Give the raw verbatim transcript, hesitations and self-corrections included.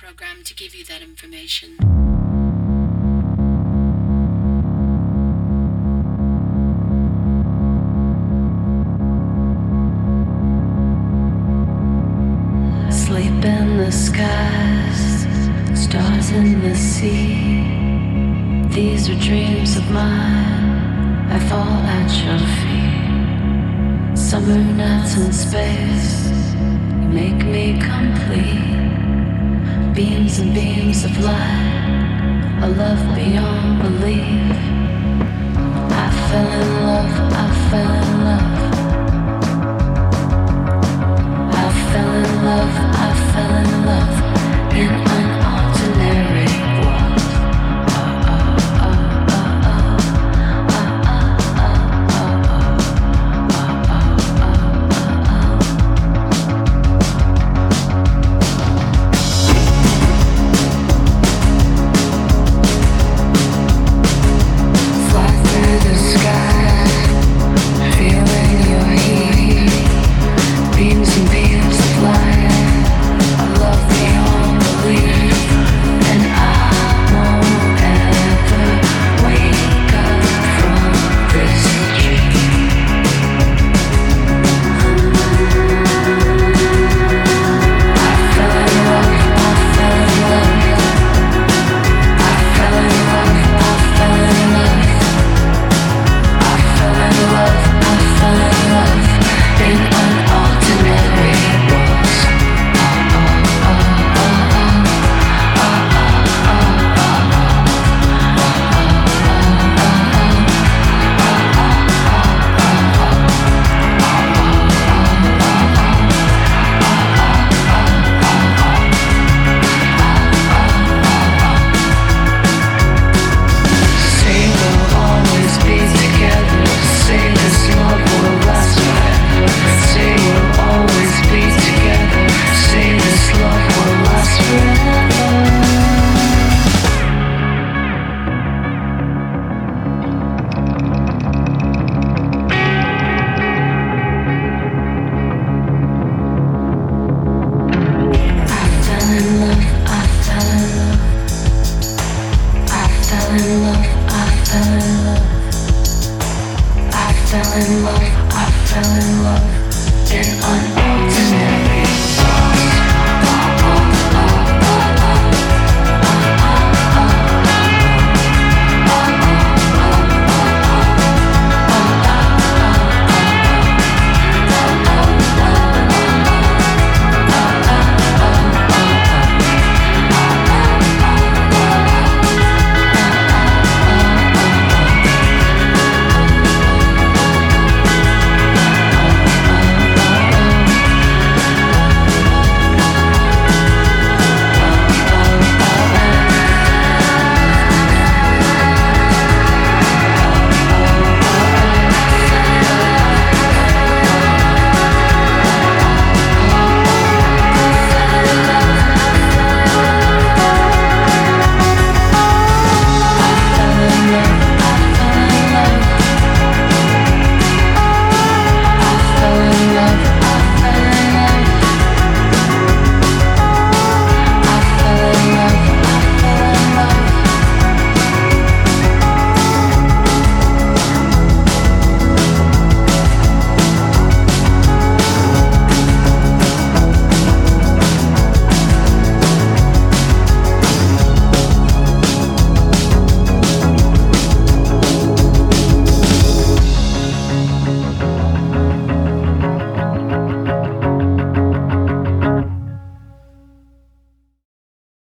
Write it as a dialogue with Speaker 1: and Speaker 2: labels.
Speaker 1: program to give you that information.
Speaker 2: Sleep in the skies, stars in the sea. These are dreams of mine, I fall at your feet. Summer nights in space, you make me complete. Beams and beams of light, a love beyond belief. I fell in love, I fell in love. I fell in love, I fell in love.